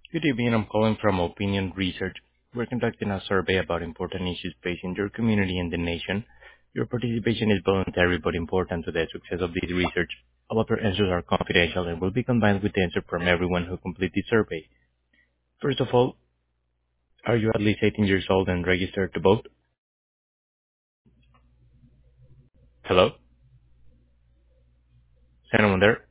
Good evening. I'm calling from Opinion Research. We're conducting a survey about important issues facing your community and the nation. Your participation is voluntary but important to the success of this research. All of your answers are confidential and will be combined with the answer from everyone who completes the survey. First of all, are you at least 18 years old and registered to vote? Hello? Is anyone there?